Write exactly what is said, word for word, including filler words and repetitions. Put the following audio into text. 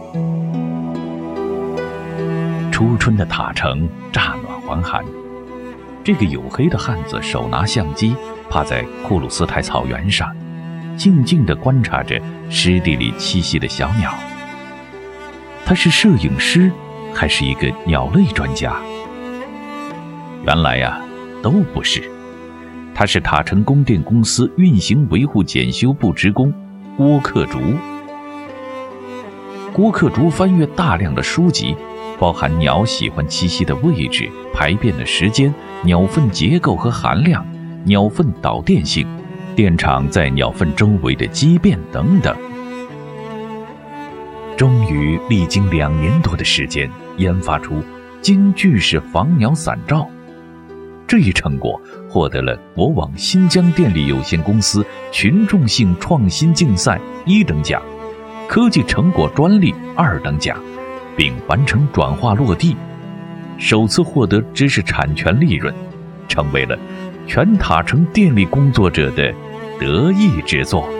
初春的塔城乍暖还寒，这个黝黑的汉子手拿相机，趴在库鲁斯泰草原上，静静地观察着湿地里栖息的小鸟。他是摄影师，还是一个鸟类专家？原来呀、啊，都不是。他是塔城供电公司运行维护检修部职工郭克竹。郭克竹翻阅大量的书籍，包含鸟喜欢栖息的位置、排便的时间、鸟粪结构和含量、鸟粪导电性、电场在鸟粪周围的畸变等等。终于历经两年多的时间，研发出京聚式防鸟伞罩。这一成果获得了国网新疆电力有限公司群众性创新竞赛一等奖，科技成果专利二等奖，并完成转化落地，首次获得知识产权利润，成为了全塔城电力工作者的得意之作。